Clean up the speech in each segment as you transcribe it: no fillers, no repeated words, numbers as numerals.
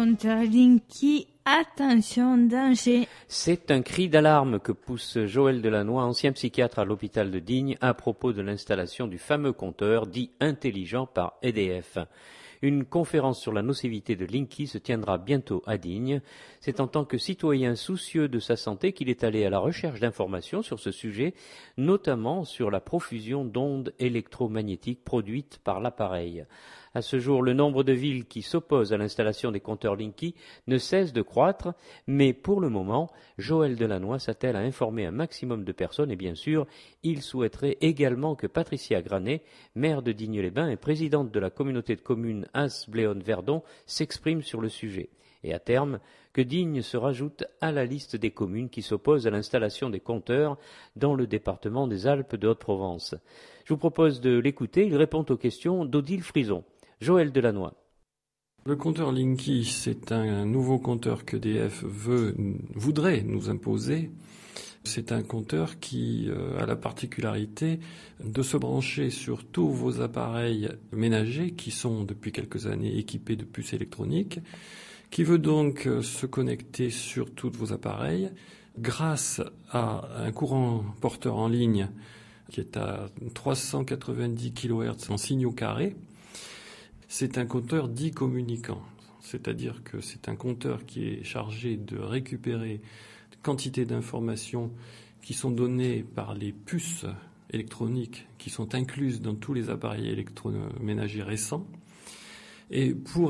compteur Linky, attention, danger. C'est un cri d'alarme que pousse Joël Delannoy, ancien psychiatre à l'hôpital de Digne, à propos de l'installation du fameux compteur dit intelligent par EDF. Une conférence sur la nocivité de Linky se tiendra bientôt à Digne. C'est en tant que citoyen soucieux de sa santé qu'il est allé à la recherche d'informations sur ce sujet, notamment sur la profusion d'ondes électromagnétiques produites par l'appareil. À ce jour, le nombre de villes qui s'opposent à l'installation des compteurs Linky ne cesse de croître, mais pour le moment, Joël Delannoy s'attelle à informer un maximum de personnes et bien sûr, il souhaiterait également que Patricia Granet, maire de Digne-les-Bains et présidente de la communauté de communes As-Bléone-Verdon, s'exprime sur le sujet. Et à terme, que Digne se rajoute à la liste des communes qui s'opposent à l'installation des compteurs dans le département des Alpes de Haute-Provence. Je vous propose de l'écouter, il répond aux questions d'Odile Frison. Joël Delannoy. Le compteur Linky, c'est un nouveau compteur qu'EDF voudrait nous imposer. C'est un compteur qui a la particularité de se brancher sur tous vos appareils ménagers qui sont depuis quelques années équipés de puces électroniques, qui veut donc se connecter sur tous vos appareils grâce à un courant porteur en ligne qui est à 390 kHz en signaux carrés. C'est un compteur dit communicant, c'est-à-dire que c'est un compteur qui est chargé de récupérer une quantité d'informations qui sont données par les puces électroniques qui sont incluses dans tous les appareils électroménagers récents. Et pour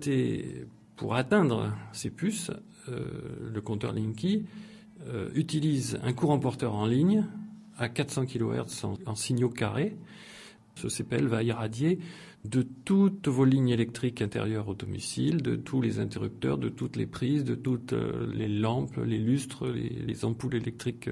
atteindre ces puces, le compteur Linky utilise un courant porteur en ligne à 400 kHz en signaux carrés. Ce CPL va irradier de toutes vos lignes électriques intérieures au domicile, de tous les interrupteurs, de toutes les prises, de toutes les lampes, les lustres, les ampoules électriques.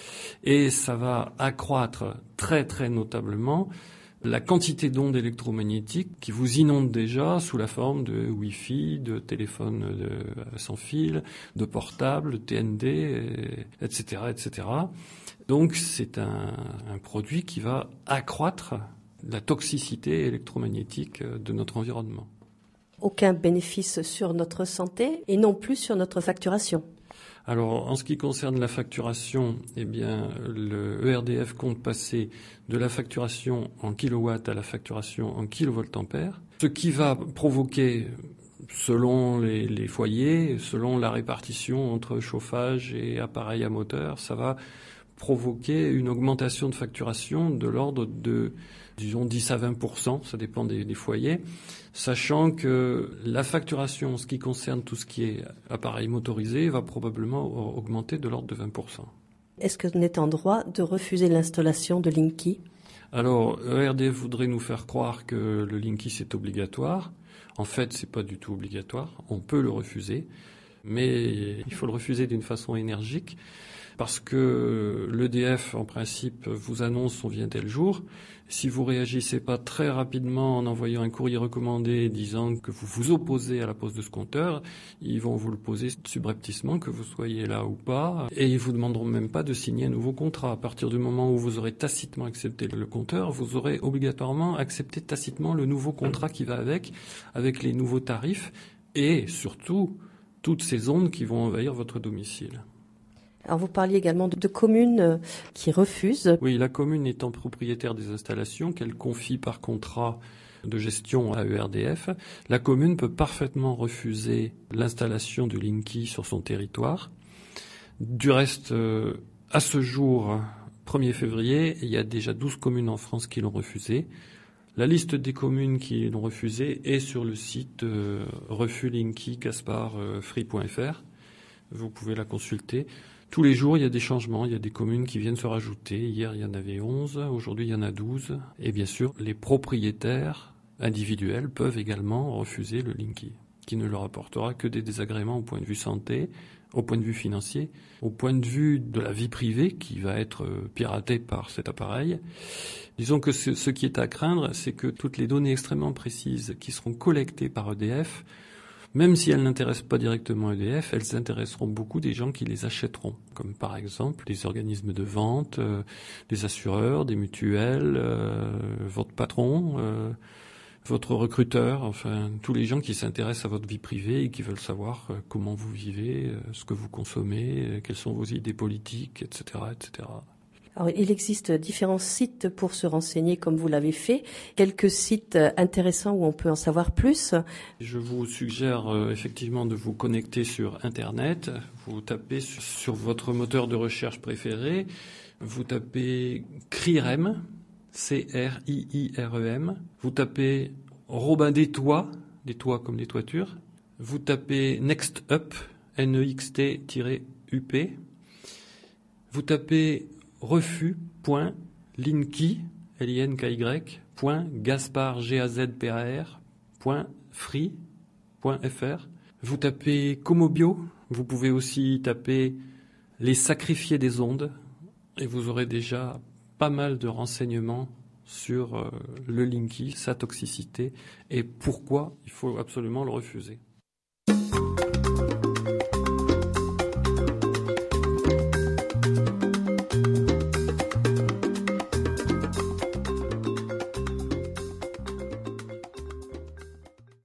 Et ça va accroître très très notablement la quantité d'ondes électromagnétiques qui vous inondent déjà sous la forme de Wi-Fi, de téléphones sans fil, de portables, de TND, etc., etc. Donc c'est un produit qui va accroître la toxicité électromagnétique de notre environnement. Aucun bénéfice sur notre santé et non plus sur notre facturation. Alors, en ce qui concerne la facturation, eh bien, le ERDF compte passer de la facturation en kilowatts à la facturation en kilovoltampères, ce qui va provoquer, selon les foyers, selon la répartition entre chauffage et appareil à moteur, ça va provoquer une augmentation de facturation de l'ordre de, disons, 10 à 20%, ça dépend des foyers, sachant que la facturation, en ce qui concerne tout ce qui est appareil motorisé, va probablement augmenter de l'ordre de 20%. Est-ce qu'on est en droit de refuser l'installation de Linky ? Alors, ERDF voudrait nous faire croire que le Linky, c'est obligatoire. En fait, c'est pas du tout obligatoire. On peut le refuser, mais il faut le refuser d'une façon énergique. Parce que l'EDF, en principe, vous annonce on vient tel jour. Si vous réagissez pas très rapidement en envoyant un courrier recommandé disant que vous vous opposez à la pose de ce compteur, ils vont vous le poser subrepticement, que vous soyez là ou pas, et ils vous demanderont même pas de signer un nouveau contrat. À partir du moment où vous aurez tacitement accepté le compteur, vous aurez obligatoirement accepté tacitement le nouveau contrat qui va avec les nouveaux tarifs, et surtout, toutes ces ondes qui vont envahir votre domicile. Alors vous parliez également de communes qui refusent. Oui, la commune étant propriétaire des installations qu'elle confie par contrat de gestion à ERDF, la commune peut parfaitement refuser l'installation de Linky sur son territoire. Du reste, à ce jour, 1er février, il y a déjà 12 communes en France qui l'ont refusé. La liste des communes qui l'ont refusé est sur le site refuslinky-free.fr. Vous pouvez la consulter. Tous les jours, il y a des changements, il y a des communes qui viennent se rajouter. Hier, il y en avait 11, aujourd'hui, il y en a 12. Et bien sûr, les propriétaires individuels peuvent également refuser le Linky, qui ne leur apportera que des désagréments au point de vue santé, au point de vue financier, au point de vue de la vie privée qui va être piratée par cet appareil. Disons que ce qui est à craindre, c'est que toutes les données extrêmement précises qui seront collectées par EDF, même si elles n'intéressent pas directement EDF, elles intéresseront beaucoup des gens qui les achèteront, comme par exemple les organismes de vente, les assureurs, des mutuelles, votre patron, votre recruteur, enfin tous les gens qui s'intéressent à votre vie privée et qui veulent savoir comment vous vivez, ce que vous consommez, quelles sont vos idées politiques, etc., etc. Alors, il existe différents sites pour se renseigner comme vous l'avez fait. Quelques sites intéressants où on peut en savoir plus. Je vous suggère effectivement de vous connecter sur Internet. Vous tapez sur votre moteur de recherche préféré. Vous tapez CRIREM, C-R-I-I-R-E-M. Vous tapez Robin des Toits comme des toitures. Vous tapez Next Up, N-E-X-T-U-P. Vous tapez refus.linky, L-I-N-K-Y, .gaspard.free.fr. Vous tapez Comobio, vous pouvez aussi taper les sacrifiés des ondes et vous aurez déjà pas mal de renseignements sur le Linky, sa toxicité et pourquoi il faut absolument le refuser.